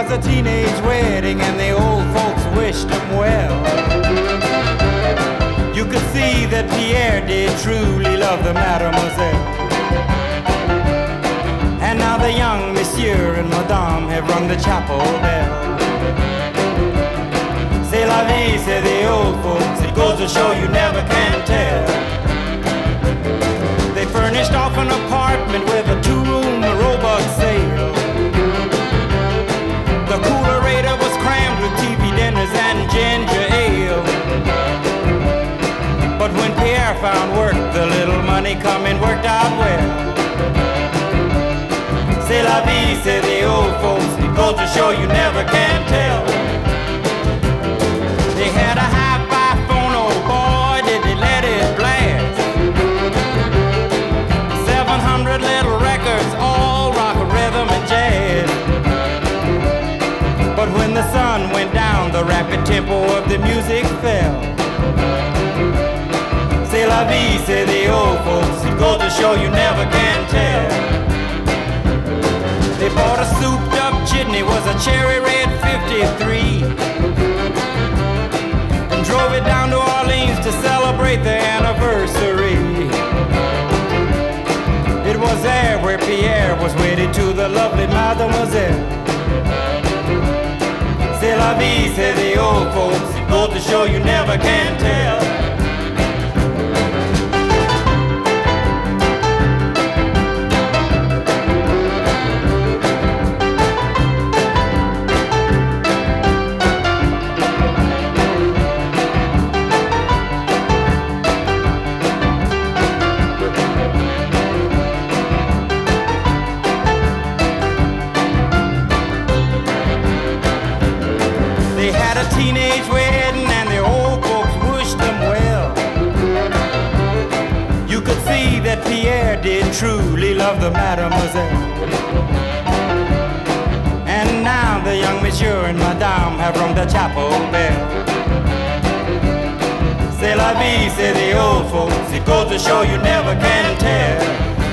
a teenage wedding and the old folks wished him well. You could see that Pierre did truly love the mademoiselle. And now the young monsieur and madame have rung the chapel bell. C'est la vie, say the old folks, it goes to show you never can tell. They furnished off an apartment with a two-room robot sale. The coolerator was crammed with TV dinners and ginger ale. But when Pierre found work, the little money coming worked out well. C'est la vie, say the old folks, it goes to show you never can tell. They had a hi-fi phone, oh boy, did they let it blast. 700 little records, all rock, rhythm, and jazz. But when the sun went down, the rapid tempo of the music fell. C'est la vie, say the old folks, it goes to show you never can tell. They bought a souped up jitney, was a cherry red 53, and drove it down to Orleans to celebrate their anniversary. It was there where Pierre was wedded to the lovely mademoiselle. C'est la vie, say the old folks, it goes to show you never can tell. Teenage wedding and the old folks wished them well. You could see that Pierre did truly love the mademoiselle. And now the young monsieur and madame have rung the chapel bell. C'est la vie, say the old folks, it goes to show you never can tell.